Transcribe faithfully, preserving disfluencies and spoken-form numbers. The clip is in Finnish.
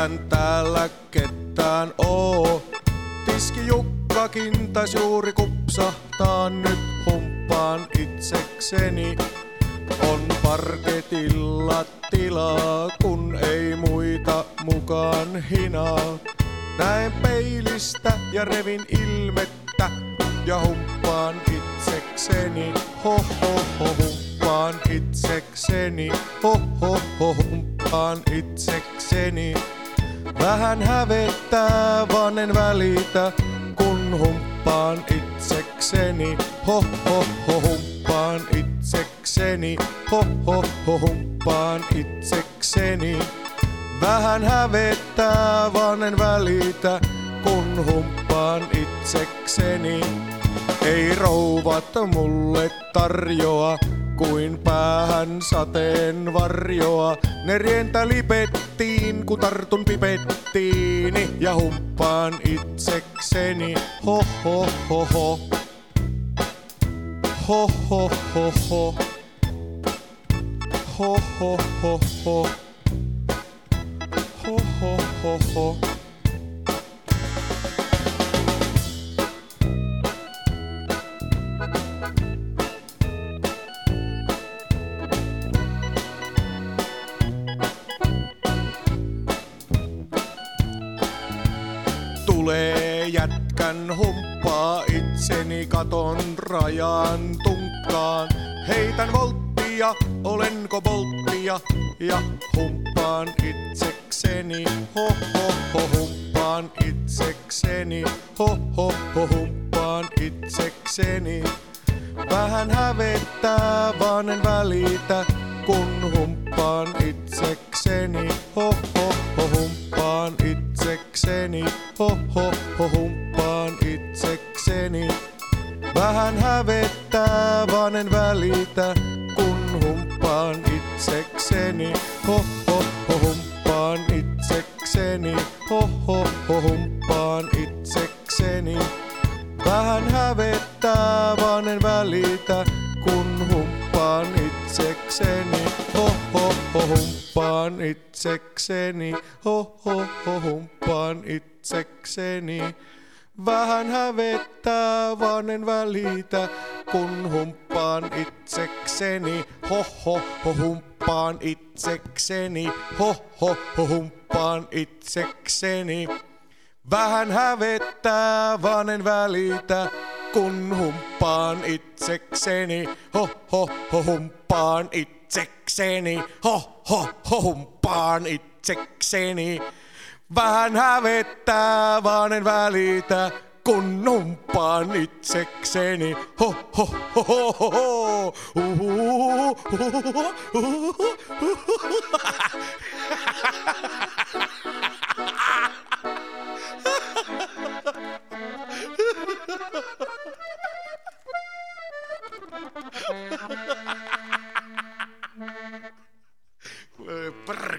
eihän täällä ketään oo. Tiski Jukkakin tais juuri kupsahtaa, nyt humppaan itsekseni. On parketilla tilaa, kun ei muita mukaan hinaa. Näen peilistä ja revin ilmettä ja humppaan itsekseni. Ho ho ho humppaan itsekseni. Ho ho ho humppaan itsekseni. Vähän hävettää, vaan en välitä, kun humppaan itsekseni. Ho ho ho humppaan itsekseni. Ho ho ho humppaan itsekseni. Vähän hävettää, vaan en välitä, kun humppaan itsekseni. Ei rouvat mulle tarjoa kuin päähän sateen varjoa. Ne rientä lipettiin, kun tartun pipettiini ja humppaan itsekseni. Ho ho ho ho. Ho ho ho ho. Ho ho ho ho. Ho ho ho ho. Tulee jätkän humppaa itseni katon rajan tunkkaan. Heitän volttia, olenko bolttia ja humppaan itsekseni. Ho ho ho humppaan itsekseni. Ho ho ho humppaan itsekseni. Vähän hävettää, vaan en välitä, kun humppaan itsekseni. Ho ho ho humppaan itsekseni. Ho ho ho humppaan itsekseni. Vähän hävettää, vaan en välitä, kun humppaan itsekseni. Ho ho ho humppaan itsekseni. Ho ho ho humppaan itsekseni. Vähän hävettää, vaan en välitä, kun humppaan itsekseni. Ho ho ho humppaan itsekseni. Ho ho ho humppaan itsekseni. Vähän hävettää, vaan en välitä, kun humppaan itsekseni. Ho ho ho humppaan itsekseni. Ho ho ho humppaan itsekseni. Vähän hävettää, vaan en välitä, kun humppaan itsekseni. Ho ho ho humppaan itsekseni. Ho ho ho humppaan itsekseni. Vähän hävettää, vaan en välitä, kun humppaan itsekseni. Ho ho ho ho ho ho. Uhuhu, uhuhu, uhuhu, uhuhu. Brr.